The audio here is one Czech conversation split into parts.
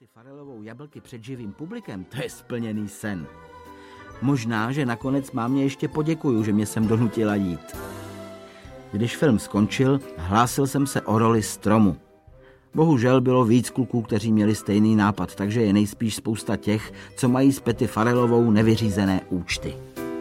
Petty Farrellovou Jablky před živým publikem, to je splněný sen. Možná, že nakonec mámě ještě poděkuju, že mě sem donutila jít. Když film skončil, hlásil jsem se o roli Stromu. Bohužel bylo víc kluků, kteří měli stejný nápad, takže je nejspíš spousta těch, co mají s Petty Farrellovou nevyřízené účty.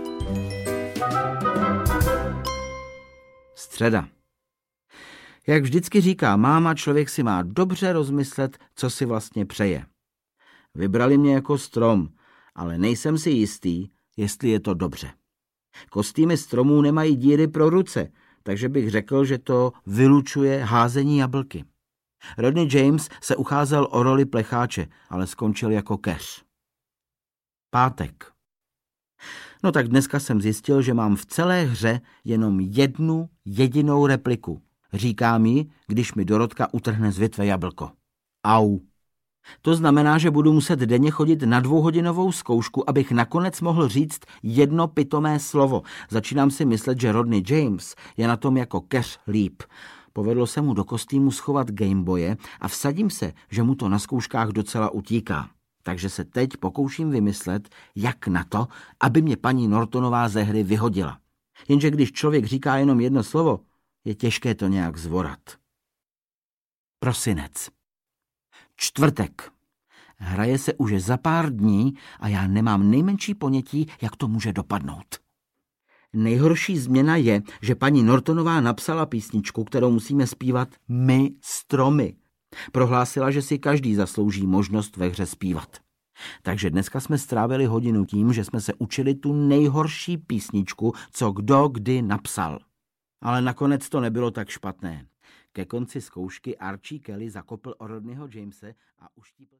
Středa. Jak vždycky říká máma, člověk si má dobře rozmyslet, co si vlastně přeje. Vybrali mě jako strom, ale nejsem si jistý, jestli je to dobře. Kostýmy stromů nemají díry pro ruce, takže bych řekl, že to vylučuje házení jablky. Rodney James se ucházel o roli plecháče, ale skončil jako keř. Pátek. No tak dneska jsem zjistil, že mám v celé hře jenom jednu jedinou repliku. Říkám ji, když mi Dorotka utrhne z větve jablko. Au. To znamená, že budu muset denně chodit na 2hodinovou zkoušku, abych nakonec mohl říct jedno pitomé slovo. Začínám si myslet, že Rodney James je na tom jako keř líp. Povedlo se mu do kostýmu schovat Gameboye a vsadím se, že mu to na zkouškách docela utíká. Takže se teď pokouším vymyslet, jak na to, aby mě paní Nortonová ze hry vyhodila. Jenže když člověk říká jenom jedno slovo, je těžké to nějak zvorat. Prosinec. Čtvrtek. Hraje se už za pár dní a já nemám nejmenší ponětí, jak to může dopadnout. Nejhorší změna je, že paní Nortonová napsala písničku, kterou musíme zpívat my stromy. Prohlásila, že si každý zaslouží možnost ve hře zpívat. Takže dneska jsme strávili hodinu tím, že jsme se učili tu nejhorší písničku, co kdo kdy napsal. Ale nakonec to nebylo tak špatné. Ke konci zkoušky Archie Kelly zakopl o Rodneyho Jamese a uštípl